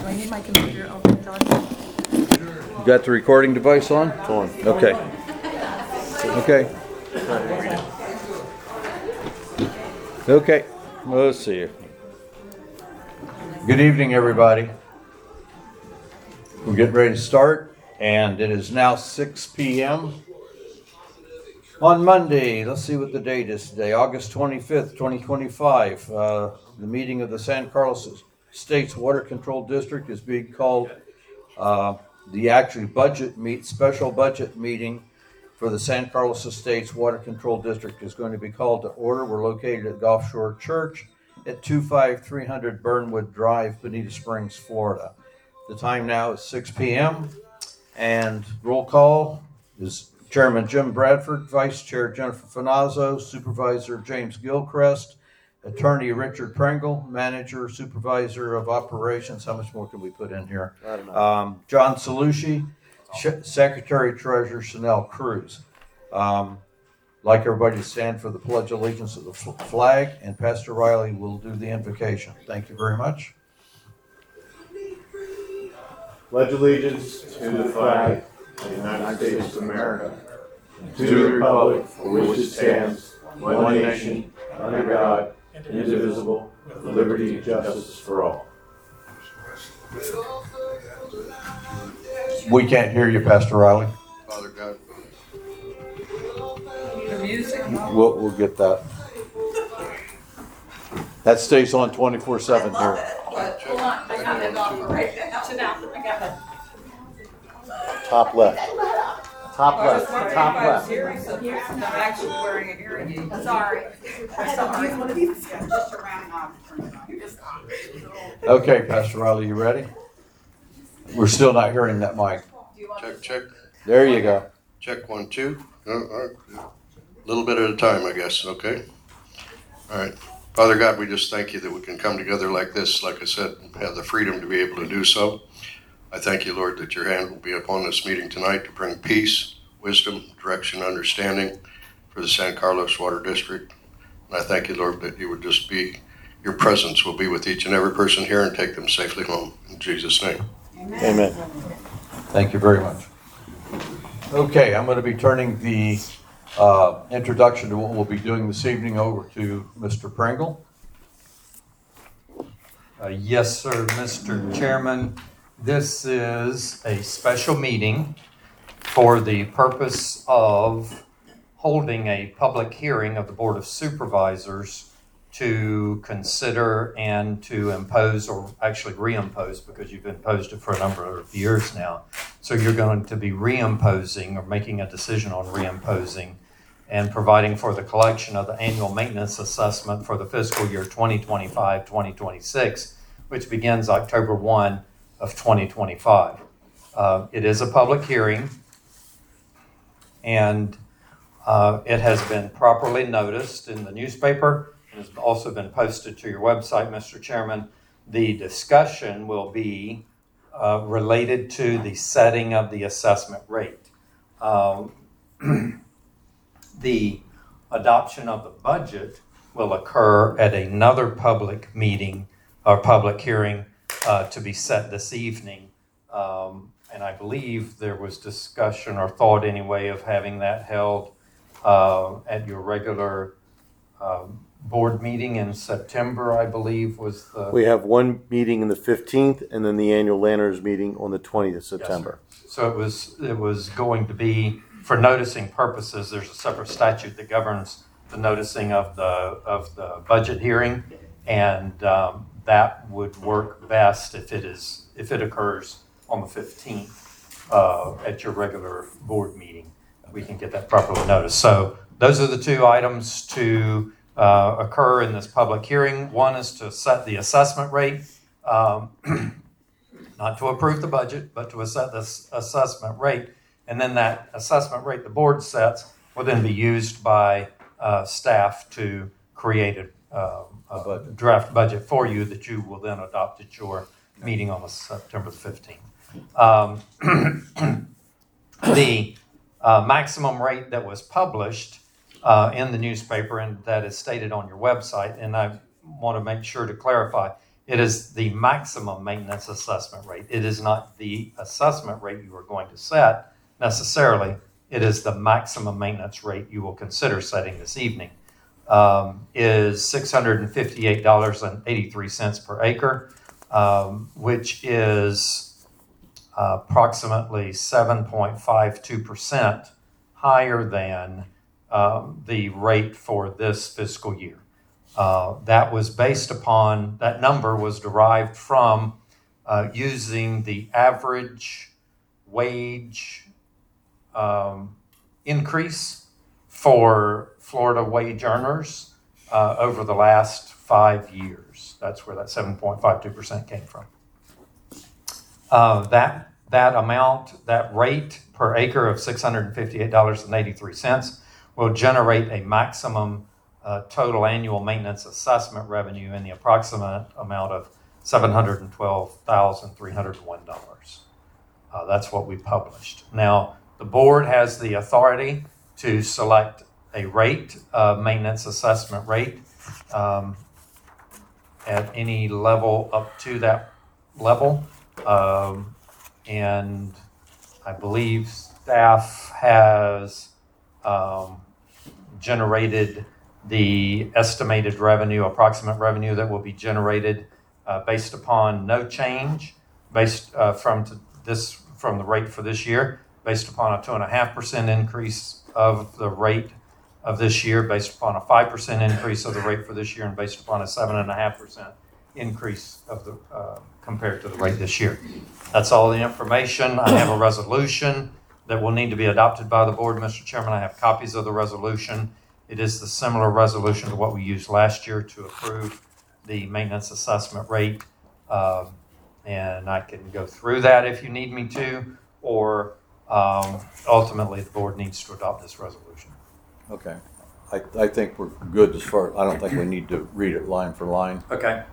Do I need my computer open, John? You got the recording device on? It's on. Okay. Okay. Okay. Let's see. Good evening, everybody. We're getting ready to start, and it is now 6 p.m. on Monday. Let's see what the date is today. August 25th, 2025. The meeting of the San Carlos Estates Water Control District is being called the actual special budget meeting for the San Carlos Estates Water Control District is going to be called to order. We're located at Gulf Shore Church at 25300 Burnwood Drive, Bonita Springs, Florida. The time now is 6 p.m. and roll call is Chairman Jim Bradford, Vice Chair Jennifer Finazzo, Supervisor James Gilchrist, Attorney Richard Pringle, Manager, Supervisor of Operations. How much more can we put in here? I don't know. John Salucci, Secretary Treasurer Chanel Cruz. Like everybody to stand for the Pledge of Allegiance of the flag, and Pastor Riley will do the invocation. Thank you very much. Pledge allegiance to the flag of the United States of America, to the republic for which it stands, one nation, under God, indivisible, with liberty and justice for all. We can't hear you, Pastor Riley. Father God. The music? We'll get that. That stays on 24/7 here. Hold on, I got it off right now. Sit down, I got it. Top left. Top left. Top left. I'm actually wearing a hearing aid. Sorry. Just around. Okay, Pastor Riley, you ready? We're still not hearing that mic. Check. There you go. Check 1, 2. All right. A little bit at a time, I guess. Okay. All right. Father God, we just thank you that we can come together like this. Like I said, have the freedom to be able to do so. I thank you, Lord, that your hand will be upon this meeting tonight to bring peace, wisdom, direction, understanding for the San Carlos Water District. And I thank you, Lord, that you would just be, your presence will be with each and every person here and take them safely home. In Jesus' name. Amen. Thank you very much. Okay, I'm going to be turning the introduction to what we'll be doing this evening over to Mr. Pringle. Yes, sir, Mr. Chairman. This is a special meeting for the purpose of holding a public hearing of the Board of Supervisors to consider and to impose, or actually reimpose, because you've imposed it for a number of years now. So you're going to be reimposing or making a decision on reimposing and providing for the collection of the annual maintenance assessment for the fiscal year 2025-2026, which begins October 1 of 2025. It is a public hearing, and it has been properly noticed in the newspaper. It has also been posted to your website, Mr. Chairman. The discussion will be related to the setting of the assessment rate. The adoption of the budget will occur at another public meeting or public hearing to be set this evening. And I believe there was discussion or thought anyway of having that held at your regular board meeting in September, I believe was the... We have one meeting in the 15th and then the annual Lanners meeting on the 20th of September. Yes, so it was going to be, for noticing purposes, there's a separate statute that governs the noticing of the budget hearing, and that would work best if it occurs on the 15th at your regular board meeting. We can get that properly noticed. So those are the two items to occur in this public hearing. One is to set the assessment rate, not to approve the budget, but to set this assessment rate. And then that assessment rate the board sets will then be used by staff to create a draft budget for you that you will then adopt at your meeting on September the 15th. The maximum rate that was published in the newspaper and that is stated on your website, and I want to make sure to clarify, It is the maximum maintenance assessment rate. It is not the assessment rate you are going to set necessarily. It is the maximum maintenance rate you will consider setting this evening. Is $658.83 per acre, which is approximately 7.52% higher than the rate for this fiscal year. That was based upon, that number was derived from using the average wage increase for Florida wage earners over the last 5 years. That's where that 7.52% came from. That amount, that rate per acre of $658.83 will generate a maximum total annual maintenance assessment revenue in the approximate amount of $712,301. That's what we published. Now, the board has the authority to select a rate, maintenance assessment rate, at any level up to that level. And I believe staff has generated the estimated revenue, approximate revenue that will be generated based upon no change, based from the rate for this year, based upon a 2.5% increase of the rate of this year, based upon a 5% increase of the rate for this year, and based upon a 7.5% increase of the compared to the rate this year. That's all the information. I have a resolution that will need to be adopted by the board, Mr. Chairman. I have copies of the resolution. It is the similar resolution to what we used last year to approve the maintenance assessment rate. And I can go through that if you need me to, or ultimately the board needs to adopt this resolution. Okay. I think we're good as far, I don't think we need to read it line for line. Okay.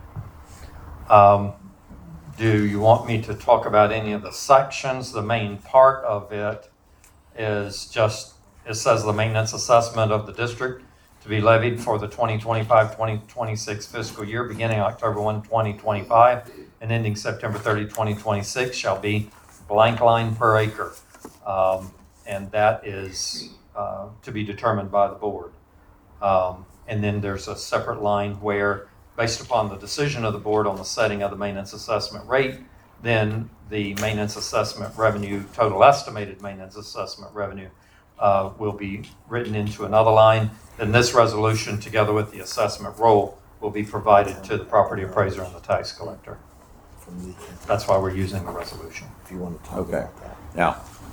Do you want me to talk about any of the sections? The main part of it is just, it says the maintenance assessment of the district to be levied for the 2025-2026 fiscal year beginning October 1, 2025 and ending September 30, 2026 shall be blank line per acre. And that is to be determined by the board. And then there's a separate line where, based upon the decision of the board on the setting of the maintenance assessment rate, then the maintenance assessment revenue, total estimated maintenance assessment revenue, will be written into another line. Then this resolution, together with the assessment roll, will be provided to the property appraiser and the tax collector. That's why we're using the resolution. If you want to talk Okay. about that. Now,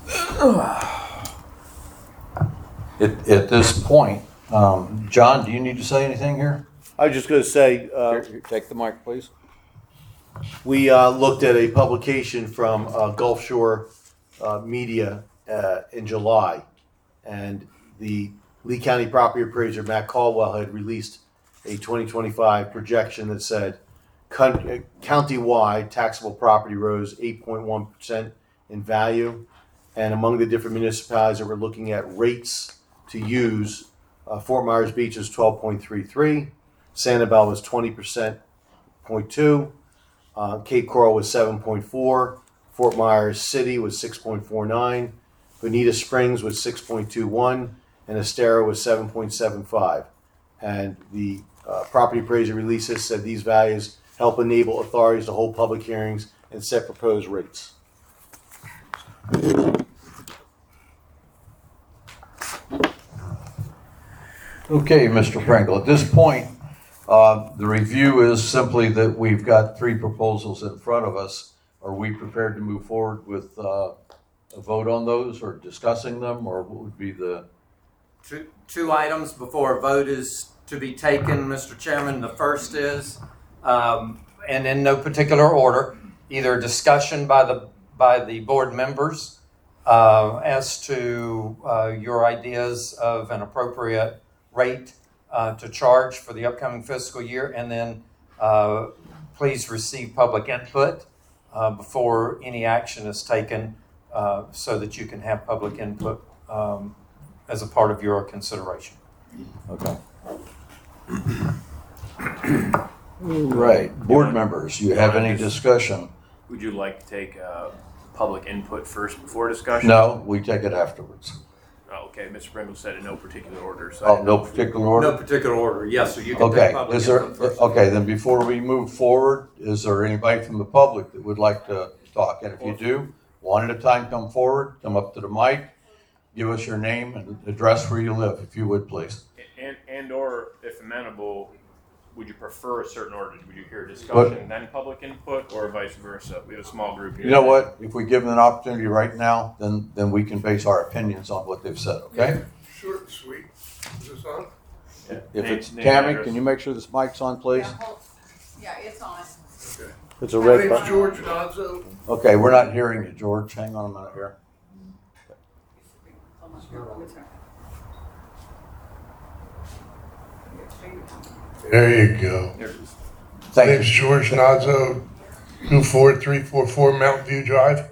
at this point, John, do you need to say anything here? I was just going to say, Here, take the mic, please. we looked at a publication from Gulf Shore Media in July, and the Lee County property appraiser Matt Caldwell had released a 2025 projection that said county-wide taxable property rose 8.1% in value, and among the different municipalities that were looking at rates to use, Fort Myers Beach is 12.33, Sanibel was 20.2, Cape Coral was 7.4, Fort Myers City was 6.49, Bonita Springs was 6.21, and Estero was 7.75. And the property appraiser releases said these values help enable authorities to hold public hearings and set proposed rates. Okay, Mr. Pringle, at this point, the review is simply that we've got 3 proposals in front of us. Are we prepared to move forward with a vote on those, or discussing them, or what would be the... Two items before a vote is to be taken, Mr. Chairman. The first is, and in no particular order, either discussion by the board members as to your ideas of an appropriate rate to charge for the upcoming fiscal year, and then please receive public input before any action is taken, so that you can have public input as a part of your consideration. Okay. Right. Board members, you have any discussion? Would you like to take public input first before discussion? No, we take it afterwards. Oh, okay, Mr. Pringle said in no particular order. So Oh, no particular order? No particular order, yes, so you can Okay, take public is there, input first. okay, then before we move forward, is there anybody from the public that would like to talk? And if you do, one at a time, come forward, come up to the mic, give us your name and address where you live, if you would, please. and or if amenable, would you prefer a certain order? Would you hear a discussion then public input, or vice versa? We have a small group here. You know what, if we give them an opportunity right now, then we can base our opinions on what they've said, okay? Short and sweet. Is this on? Yeah. If Name- it's, name and Tammy, address. can you make sure this mic's on, please? Yeah, it's on. Okay. It's a My red name's button. George Nozzo. Okay, we're not hearing you, George, hang on a minute here. There you go. There it is. My Thank name's you. George Nozzo, 24344 Mountain View Drive.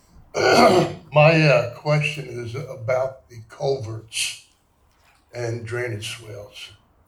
My question is about the culverts and drainage swales.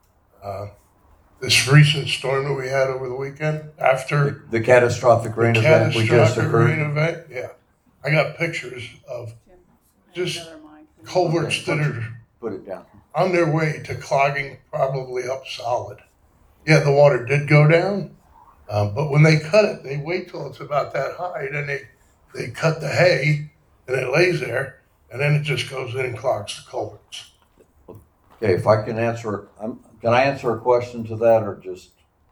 This recent storm that we had over the weekend, after The catastrophic rain the event we just catastrophic rain occurred. event, yeah. I got pictures of just culverts that are Put it down. on their way to clogging probably up solid. Yeah, the water did go down, but when they cut it, they wait till it's about that high, then they cut the hay and it lays there, and then it just goes in and clogs the culverts. Okay, if I can answer, can I answer a question to that or just?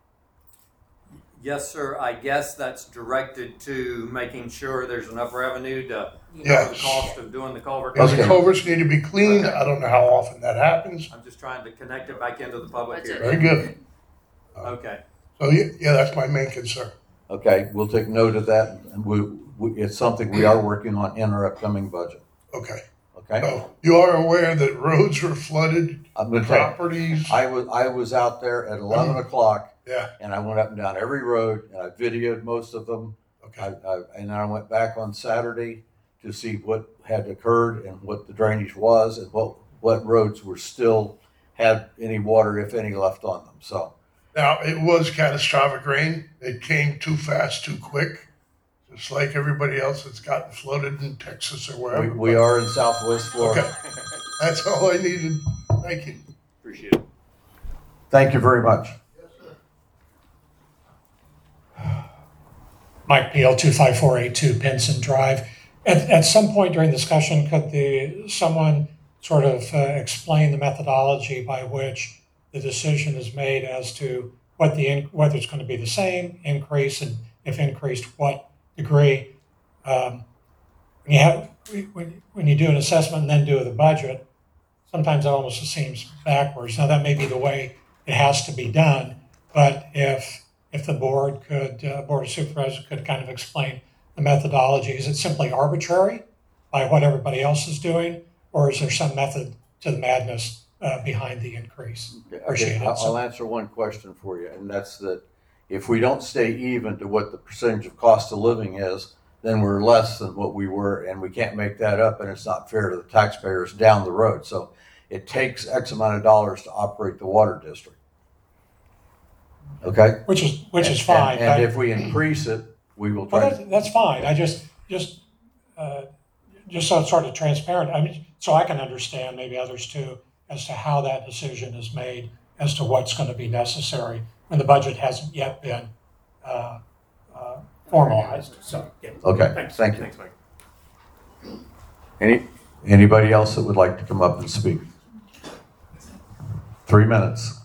Yes, sir, I guess that's directed to making sure there's enough revenue to cover the Yes. cost of doing the culvert. And the Okay. culverts need to be cleaned. I don't know how often that happens. I'm just trying to connect it back into the public here. Very good. Okay. So yeah, that's my main concern. Okay, we'll take note of that, and it's something we are working on in our upcoming budget, Okay. okay? So you are aware that roads were flooded, I'm gonna tell you, properties. I was out there at 11 o'clock, Yeah. and I went up and down every road, and I videoed most of them. Okay. And then I went back on Saturday to see what had occurred and what the drainage was, and what roads were still, had any water, if any, left on them, so. Now, it was catastrophic rain. It came too fast, too quick, just like everybody else that's gotten flooded in Texas or wherever. We are in Southwest Florida. Okay. That's all I needed. Thank you. Appreciate it. Thank you very much. Mike Peel, 25482 Pinson Drive. At some point during discussion, could someone sort of explain the methodology by which the decision is made as to whether it's going to be the same increase, and if increased, what degree? When you do an assessment and then do the budget, sometimes it almost seems backwards. Now, that may be the way it has to be done, but if the board of supervisors could kind of explain the methodology, is it simply arbitrary by what everybody else is doing, or is there some method to the madness behind the increase? Appreciate it. I'll answer one question for you, and that's that if we don't stay even to what the percentage of cost of living is, then we're less than what we were, and we can't make that up, and it's not fair to the taxpayers down the road. So it takes X amount of dollars to operate the water district. Okay? Which is fine. And if we increase it, we will try. Well, that's fine. I just so it's sort of transparent. I mean, so I can understand, maybe others too, as to how that decision is made as to what's going to be necessary when the budget hasn't yet been formalized. So, yeah. Okay, Thanks. thank you. Thanks, Mike. Anybody else that would like to come up and speak? 3 minutes.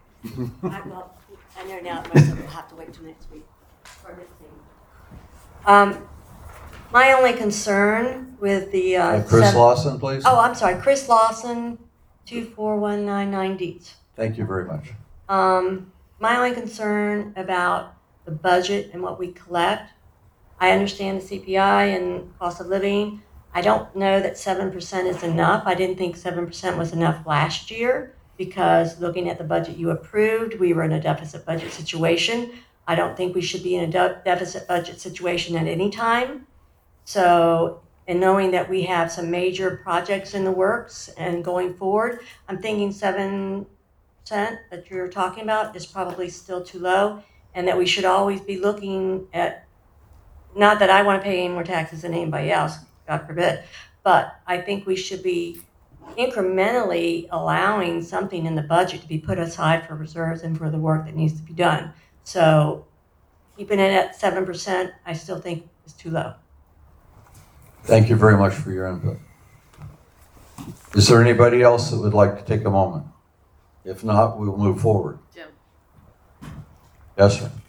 I know now most of it will have to wait till next week for this thing. My only concern with the Chris Lawson, please. Oh, I'm sorry, Chris Lawson, 24199 Dietz. Thank you very much. My only concern about the budget and what we collect, I understand the CPI and cost of living. I don't know that 7% is enough. I didn't think 7% was enough last year because looking at the budget you approved, we were in a deficit budget situation. I don't think we should be in a deficit budget situation at any time. So, and knowing that we have some major projects in the works and going forward, I'm thinking 7% that you're talking about is probably still too low, and that we should always be looking at, not that I want to pay any more taxes than anybody else, God forbid, but I think we should be incrementally allowing something in the budget to be put aside for reserves and for the work that needs to be done. So keeping it at 7%, I still think is too low. Thank you very much for your input. Is there anybody else that would like to take a moment? If not, we'll move forward. Jim. Yes, sir.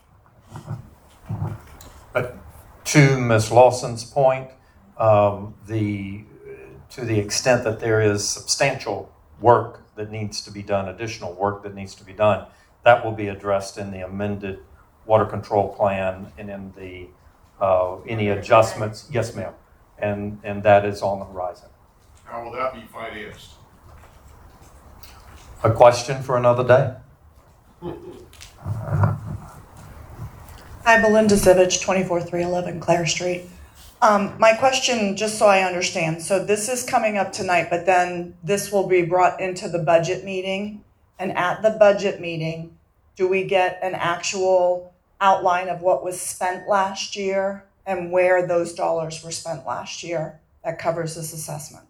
To Ms. Lawson's point, to the extent that there is substantial work that needs to be done, additional work that needs to be done, that will be addressed in the amended water control plan and in the any adjustments. Yes, ma'am. And that is on the horizon. How will that be financed? A question for another day. Hi, Belinda Zivich, 24311 Clare Street. My question, just so I understand, so this is coming up tonight, but then this will be brought into the budget meeting. And at the budget meeting, do we get an actual outline of what was spent last year and where those dollars were spent last year that covers this assessment?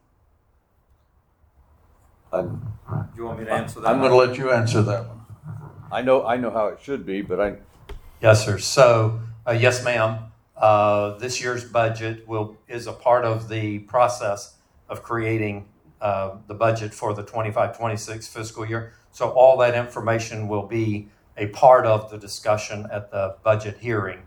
I'm You want me to answer that? going to let you answer that one. I know how it should be, but Yes, sir. So, yes, ma'am. This year's budget is a part of the process of creating the budget for the 25-26 fiscal year. So all that information will be a part of the discussion at the budget hearing.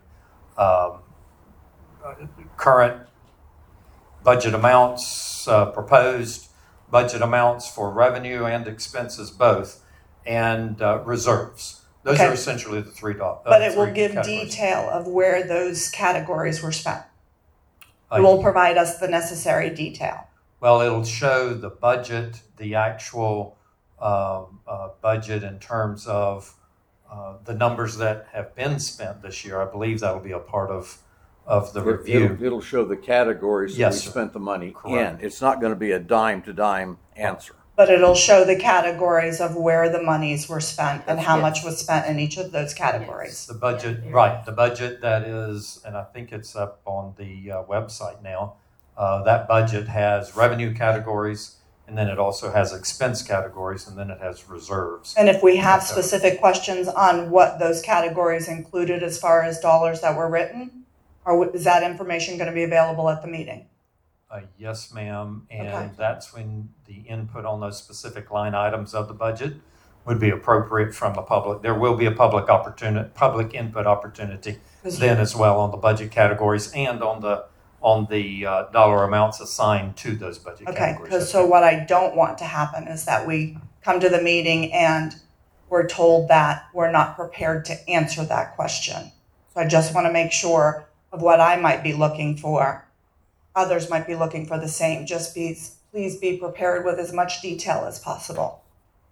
Current budget amounts, proposed budget amounts for revenue and expenses both, and reserves. Those Okay. are essentially the three. But it will three give categories. detail of where those categories were spent. Uh, It will provide us the necessary detail. Well, it'll show the budget, the actual budget in terms of the numbers that have been spent this year. I believe that'll be a part of the review. it'll show the categories that Yes, we sir. spent the money Correct. in. It's not going to be a dime to dime answer. But it'll show the categories of where the monies were spent and how Yes. much was spent in each of those categories. The budget, Yeah. right, the budget that is, and I think it's up on the website now, that budget has revenue categories, and then it also has expense categories, and then it has reserves. And if we have specific questions on what those categories included as far as dollars that were written, or is that information going to be available at the meeting? Yes, ma'am, and Okay. that's when the input on those specific line items of the budget would be appropriate from the public. There will be a public input opportunity then as well on the budget categories and on the dollar amounts assigned to those budget Okay, categories. because so what I don't want to happen is that we come to the meeting and we're told that we're not prepared to answer that question. So I just want to make sure of what I might be looking for. Others might be looking for the same. Just please be prepared with as much detail as possible.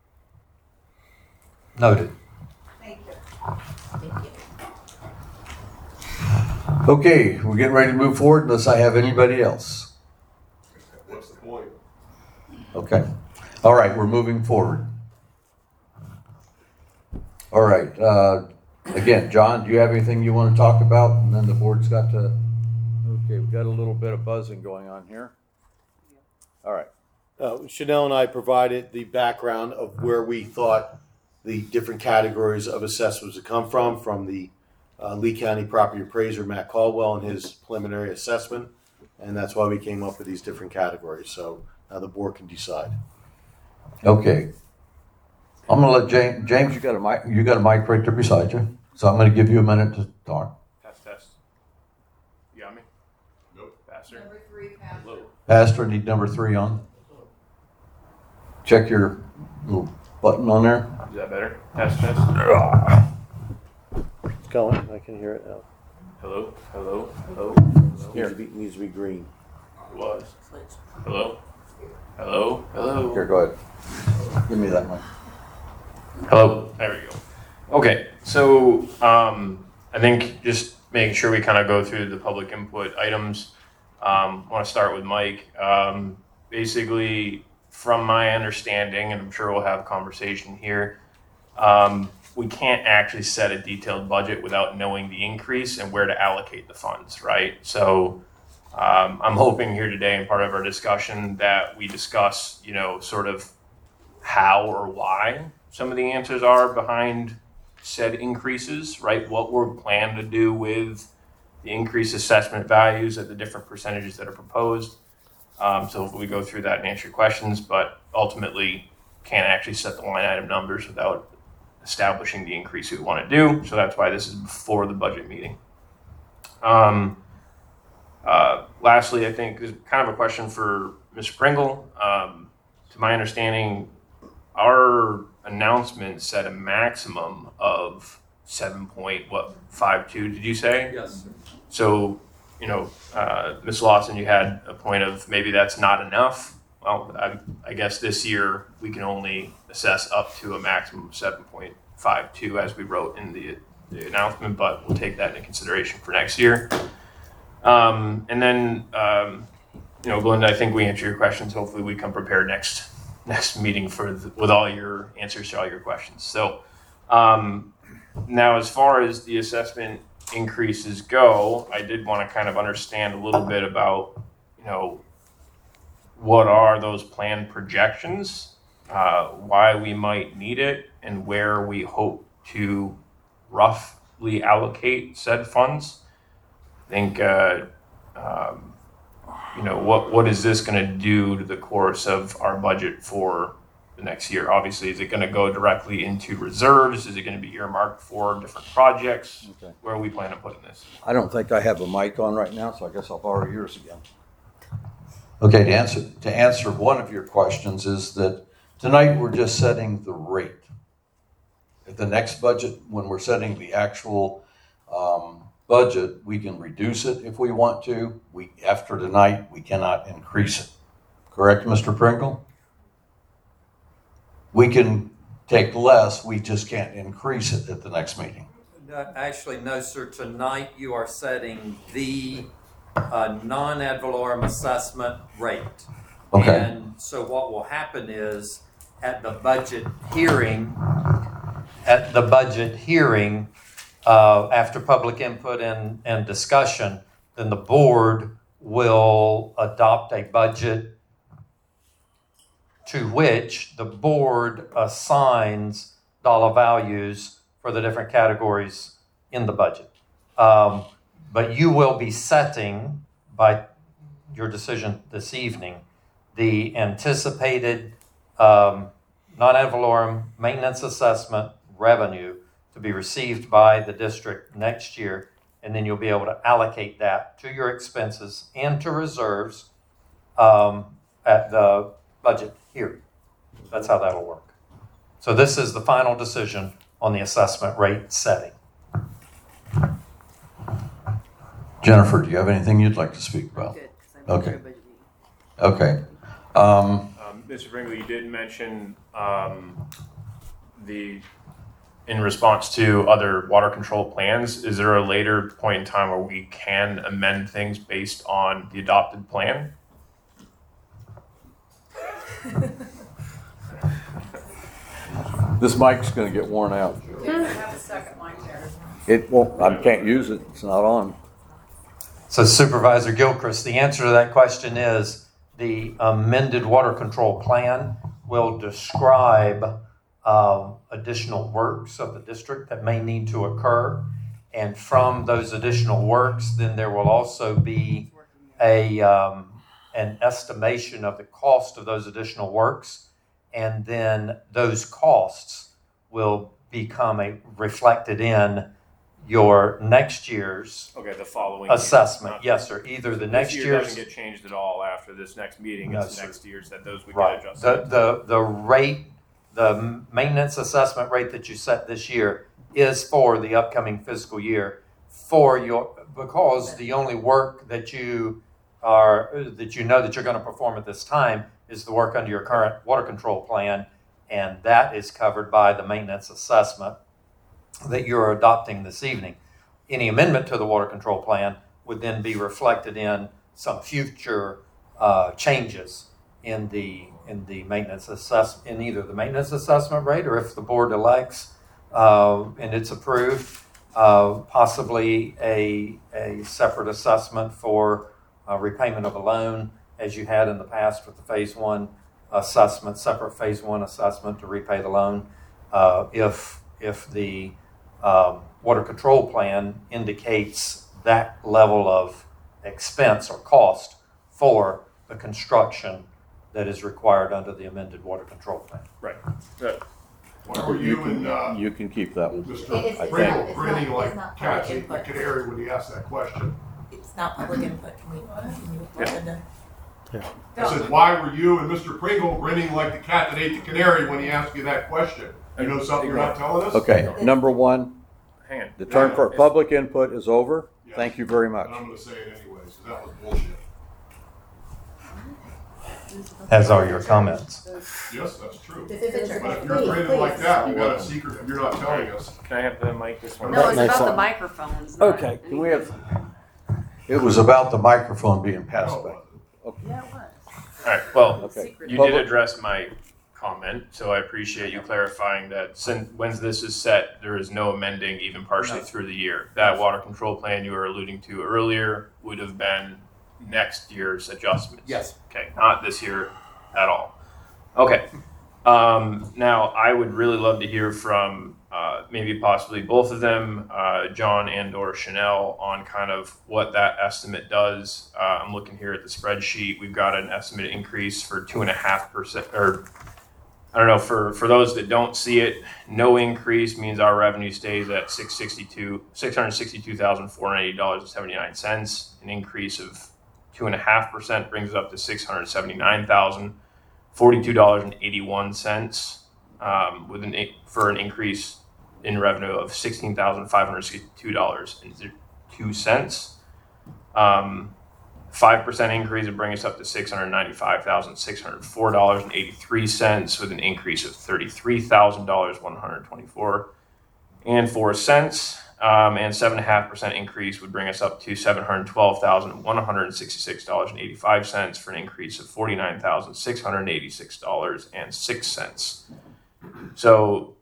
Noted. Thank you. Okay, we're getting ready to move forward unless I have anybody else. What's the point? Okay. All right, we're moving forward. All right. Again, John, do you have anything you want to talk about? And then the board's got to. Okay, we've got a little bit of buzzing going on here. All right. Chanel and I provided the background of where we thought the different categories of assessments would come from the Lee County property appraiser, Matt Caldwell, and his preliminary assessment. And that's why we came up with these different categories. So now the board can decide. Okay. I'm going to let James, you got a mic right there beside you. So I'm going to give you a minute to talk. Test. You got me? Nope. Pastor? Number 3, Pastor. Hello. Pastor, need number 3 on. Check your little button on there. Is that better? Test. It's going. I can hear it now. Hello. Needs to be green. It was. Hello. Here, go ahead. Give me that mic. Hello. There we go. Okay, so I think just making sure we kind of go through the public input items. I want to start with Mike. Basically, from my understanding, and I'm sure we'll have a conversation here, we can't actually set a detailed budget without knowing the increase and where to allocate the funds, right? So I'm hoping here today, and part of our discussion, that we discuss, sort of how or why some of the answers are behind said increases, right? What we're planning to do with the increased assessment values at the different percentages that are proposed. So if we go through that and answer your questions, but ultimately can't actually set the line item numbers without establishing the increase we want to do. So that's why this is before the budget meeting. Lastly, I think is kind of a question for Mr. Pringle. To my understanding, our announcement said a maximum of 7.52. Did you say? Yes. So, Ms. Lawson, you had a point of maybe that's not enough. Well, I guess this year we can only assess up to a maximum of 7.52 as we wrote in the announcement, but we'll take that into consideration for next year. And then, Belinda, I think we answered your questions. Hopefully we come prepared next meeting with all your answers to all your questions. So now as far as the assessment increases go, I did want to kind of understand a little bit about, what are those planned projections, why we might need it, and where we hope to roughly allocate said funds. I think, what is this going to do to the course of our budget for the next year? Obviously, is it going to go directly into reserves? Is it going to be earmarked for different projects? Okay. Where are we planning on putting this? I don't think I have a mic on right now, so I guess I'll borrow yours again. Okay, to answer one of your questions is that tonight we're just setting the rate. At the next budget, when we're setting the actual budget, we can reduce it if we want to. After tonight, we cannot increase it. Correct, Mr. Pringle? We can take less, we just can't increase it at the next meeting. Actually, no, sir. Tonight you are setting the non-ad valorem assessment rate. Okay. And so what will happen is at the budget hearing, After public input and discussion, then the board will adopt a budget to which the board assigns dollar values for the different categories in the budget. But you will be setting, by your decision this evening, the anticipated non-ad valorem maintenance assessment revenue to be received by the district next year, and then you'll be able to allocate that to your expenses and to reserves at the budget hearing. That's how that'll work. So this is the final decision on the assessment rate setting. Jennifer, do you have anything you'd like to speak about? Good, 'cause I'm Okay. for a budget meeting. Okay. Mr. Pringle, you did mention in response to other water control plans, is there a later point in time where we can amend things based on the adopted plan? This mic's going to get worn out. Have a second mic there. It won't, I can't use it. It's not on. So Supervisor Gilchrist, the answer to that question is the amended water control plan will describe additional works of the district that may need to occur. And from those additional works, then there will also be an estimation of the cost of those additional works. And then those costs will become reflected in your next year's Okay, the following assessment. year. Yes, sir. Either the next This year year's doesn't get changed at all after this next meeting. No, It's sir. next year's that those we right. get adjusted. The rate, the maintenance assessment rate that you set this year is for the upcoming fiscal year because the only work that you know that you're going to perform at this time is the work under your current water control plan, and that is covered by the maintenance assessment that you're adopting this evening. Any amendment to the water control plan would then be reflected in some future changes in the maintenance in either the maintenance assessment rate, or if the board elects and it's approved, possibly a separate assessment for repayment of a loan, as you had in the past with the phase one assessment, separate phase one assessment to repay the loan. If the water control plan indicates that level of expense or cost for the construction that is required under the amended water control plan. Right. Why were you and You can keep that one. Mr. Pringle grinning like cats in the canary when he asked that question? It's not public input. Can we continue with Linda? I said, why were you and Mr. Pringle grinning like the cat that ate the canary when he asked you that question? You know something you're not telling us? Okay, number one, Hang on. the term for public input is over. Yes. Thank you very much. And I'm gonna say it anyways, because that was bullshit. As are your comments. Yes, that's true. This is a But if you're grinning like that, you got a secret that you're not telling us. Can I have the mic this one? No, it's Next about the one. microphones. not Okay, can we anything. have? It was about the microphone being passed No, it back. wasn't. Yeah, it was. All right. Well, Okay. you did Public- address my comment, so I appreciate you clarifying that since when this is set, there is no amending even partially through the year. That water control plan you were alluding to earlier would have been next year's adjustments. Yes. Okay, not this year at all. Okay. Now, I would really love to hear from maybe possibly both of them, John and or Chanel, on kind of what that estimate does. I'm looking here at the spreadsheet. We've got an estimated increase for 2.5%, or I don't know, for those that don't see it, no increase means our revenue stays at $662,480.79. An increase of 2.5% brings it up to $679,042.81, for an increase in revenue of $16,562.02. 5% increase would bring us up to $695,604.83, with an increase of $33,124.04. And 7.5% increase would bring us up to $712,166.85, for an increase of $49,686.06. So,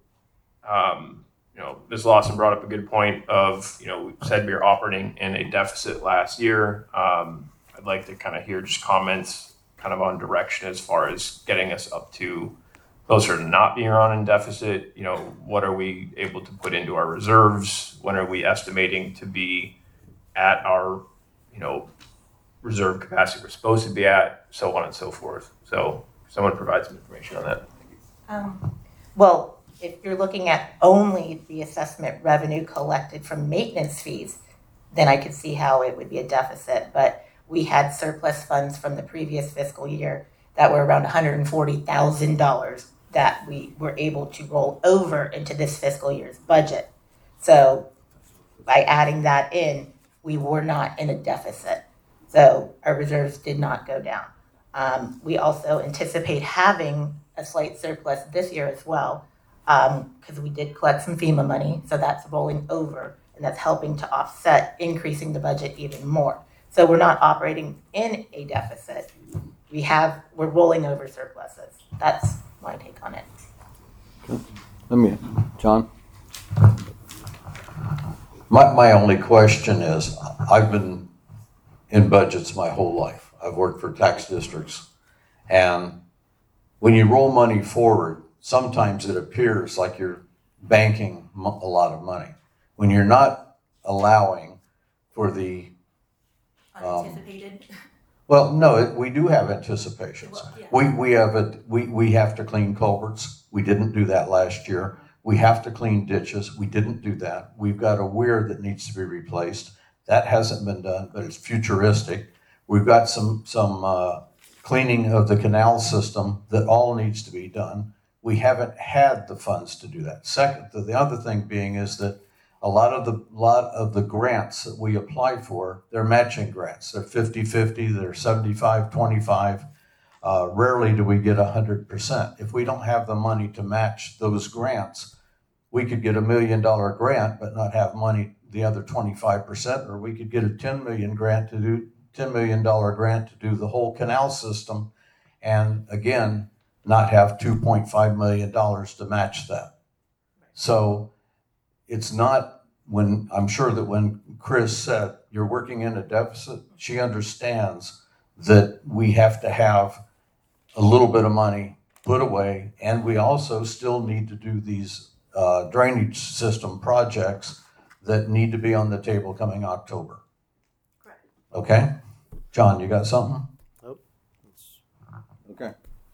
Ms. Lawson brought up a good point of, we said we were operating in a deficit last year. I'd like to kind of hear just comments kind of on direction as far as getting us up to closer to not being on in deficit. What are we able to put into our reserves? When are we estimating to be at our, reserve capacity we're supposed to be at, so on and so forth. So someone provide some information on that. Well, if you're looking at only the assessment revenue collected from maintenance fees, then I could see how it would be a deficit. But we had surplus funds from the previous fiscal year that were around $140,000 that we were able to roll over into this fiscal year's budget. So by adding that in, we were not in a deficit. So our reserves did not go down. We also anticipate having a slight surplus this year as well, because we did collect some FEMA money, so that's rolling over, and that's helping to offset increasing the budget even more. So we're not operating in a deficit. We're rolling over surpluses. That's my take on it. John? My only question is, I've been in budgets my whole life. I've worked for tax districts, and when you roll money forward, sometimes it appears like you're banking a lot of money. When you're not allowing for the Unanticipated. well, no, we do have anticipations. Well, yeah. We have to clean culverts. We didn't do that last year. We have to clean ditches. We didn't do that. We've got a weir that needs to be replaced. That hasn't been done, but it's futuristic. We've got some cleaning of the canal system that all needs to be done. We haven't had the funds to do that. Second, the other thing being is that a lot of the grants that we apply for, they're matching grants. They're 50-50, they're 75-25. Rarely do we get 100%. If we don't have the money to match those grants, we could get $1 million grant but not have money the other 25%, or we could get a $10 million grant to do the whole canal system and again, not have $2.5 million to match that. So it's not, when I'm sure that when Chris said you're working in a deficit, she understands that we have to have a little bit of money put away, and we also still need to do these drainage system projects that need to be on the table coming October. Correct. Okay? John, you got something? Nope. Okay.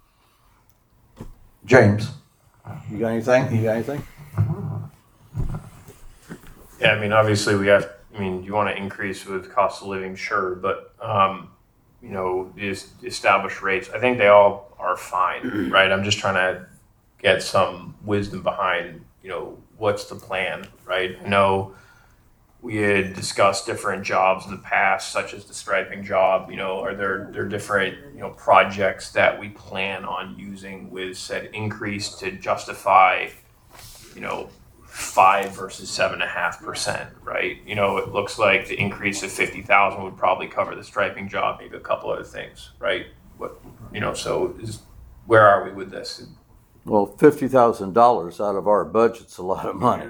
James, you got anything? Yeah, I mean, obviously you want to increase with cost of living, sure, but, the established rates, I think they all are fine, right? I'm just trying to get some wisdom behind, what's the plan, right? I know we had discussed different jobs in the past, such as the striping job, are there different, projects that we plan on using with said increase to justify, 5 versus 7.5%, right? It looks like the increase of 50,000 would probably cover the striping job, maybe a couple other things, right? Where are we with this? Well, $50,000 out of our budget's a lot of money.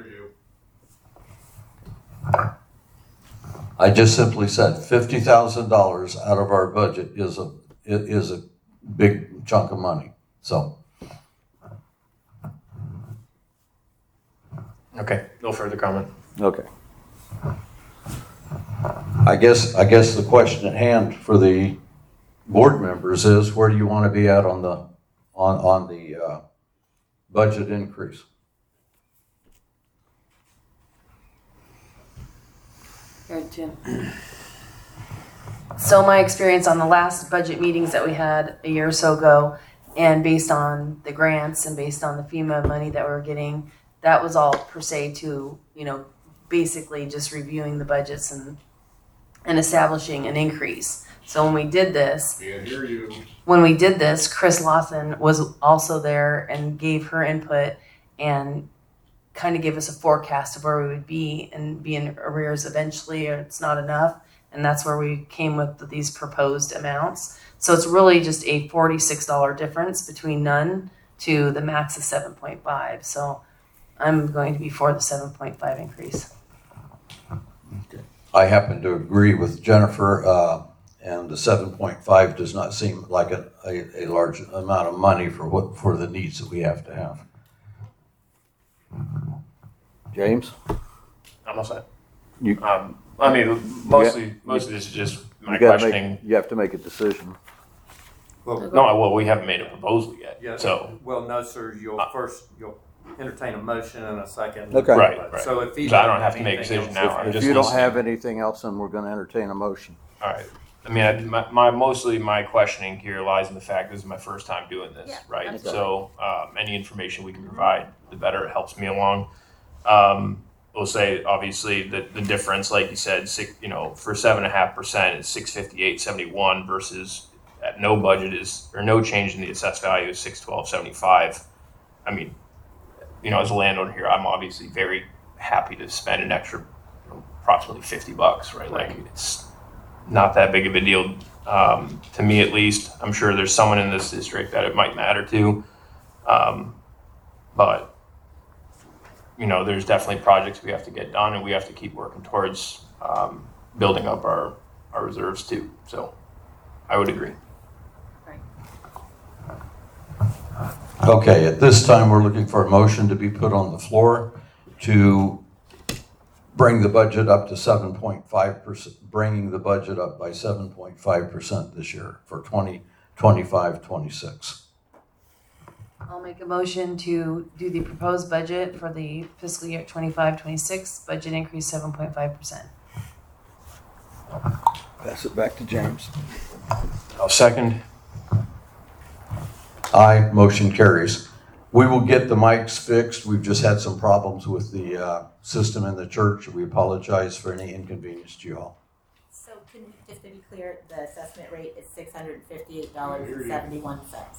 I just simply said $50,000 out of our budget is a big chunk of money. So. Okay, no further comment. Okay. I guess the question at hand for the board members is, where do you want to be at on the budget increase? Good, Jim. So my experience on the last budget meetings that we had a year or so ago, and based on the grants and based on the FEMA money that we're getting, that was all per se to, basically just reviewing the budgets and establishing an increase. So when we did this, Chris Lawson was also there and gave her input and kind of gave us a forecast of where we would be and be in arrears eventually, or it's not enough. And that's where we came with these proposed amounts. So it's really just a $46 difference between none to the max of 7.5. So I'm going to be for the 7.5 increase. I happen to agree with Jennifer, and the 7.5 does not seem like a large amount of money for the needs that we have to have. James? I'm all set. Mostly this is just my questioning. You have to make a decision. Well, we haven't made a proposal yet. Yeah. So. Well, no, sir. You'll entertain a motion in a second. Okay. Right. So if you I don't have to make a decision now. If you don't have anything else, then we're going to entertain a motion. All right. I mean, my questioning here lies in the fact this is my first time doing this, right? absolutely. So any information we can provide, the better it helps me along. We'll say obviously the difference, like you said, for 7.5% is $658.71 versus at no budget or no change in the assessed value is $612.75. I mean, as a landowner here, I'm obviously very happy to spend an extra approximately $50, right? Like it's not that big of a deal to me, at least. I'm sure there's someone in this district that it might matter to, but there's definitely projects we have to get done, and we have to keep working towards building up our reserves too. So I would agree. Okay, at this time, we're looking for a motion to be put on the floor to bring the budget up to 7.5%, bringing the budget up by 7.5% this year for 2025-26. I'll make a motion to do the proposed budget for the fiscal year 25-26, budget increase 7.5%. Pass it back to James. I'll second. Aye, motion carries. We will get the mics fixed. We've just had some problems with the system in the church. We apologize for any inconvenience to you all. So just to be clear, the assessment rate is $658.71.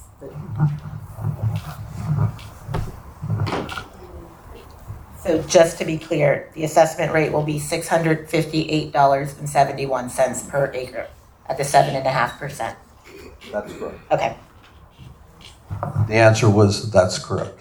So just to be clear, the assessment rate will be $658.71 per acre at the 7.5%. That's correct. Okay. The answer was that's correct.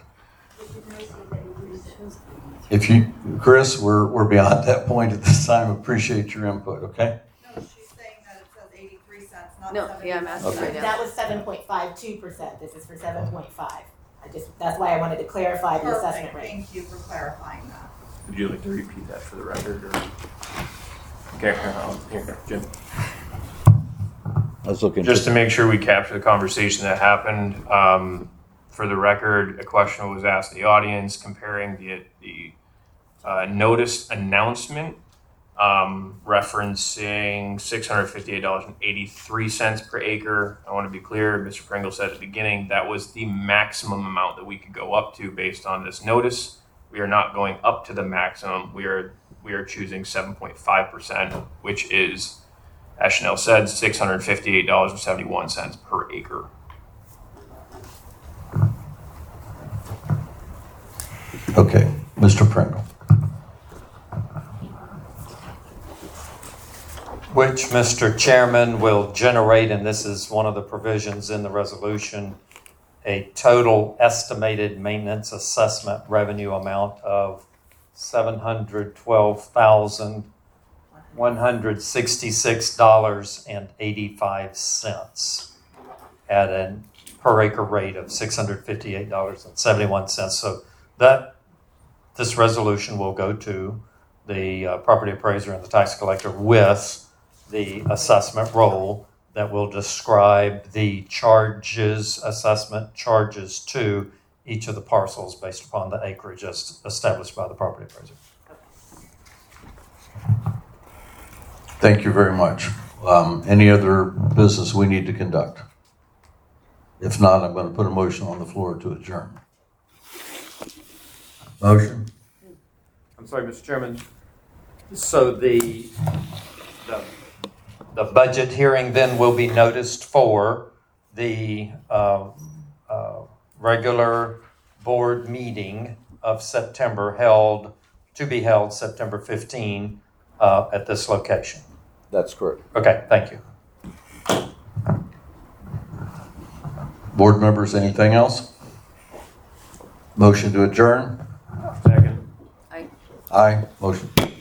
If you, Chris, we're beyond that point at this time. Appreciate your input, okay? No, she's saying that it says 83 cents, not No, 70 yeah, I'm asking Okay. right now. That was 7.52%. This is for 7.5. That's why I wanted to clarify the assessment Perfect, rate. thank you for clarifying that. Would you like to repeat that for the record? Or? Okay, here, Jim. I was looking. Just to make sure we capture the conversation that happened, for the record, a question was asked in the audience comparing the notice announcement referencing $658.83 per acre. I want to be clear, Mr. Pringle said at the beginning that was the maximum amount that we could go up to based on this notice. We are not going up to the maximum. We are choosing 7.5%, which is, as Chanel said, $658.71 per acre. Okay, Mr. Pringle. Which, Mr. Chairman, will generate, and this is one of the provisions in the resolution, a total estimated maintenance assessment revenue amount of $712,166.85 at a per acre rate of $658.71. So this resolution will go to the property appraiser and the tax collector with the assessment roll that will describe the charges, assessment charges to each of the parcels based upon the acreage as established by the property appraiser. Thank you very much. Any other business we need to conduct? If not, I'm going to put a motion on the floor to adjourn. Motion? I'm sorry, Mr. Chairman. So the budget hearing then will be noticed for the regular board meeting of September to be held September 15 at this location. That's correct. Okay, thank you. Board members, anything else? Motion to adjourn? Second. Aye. Motion.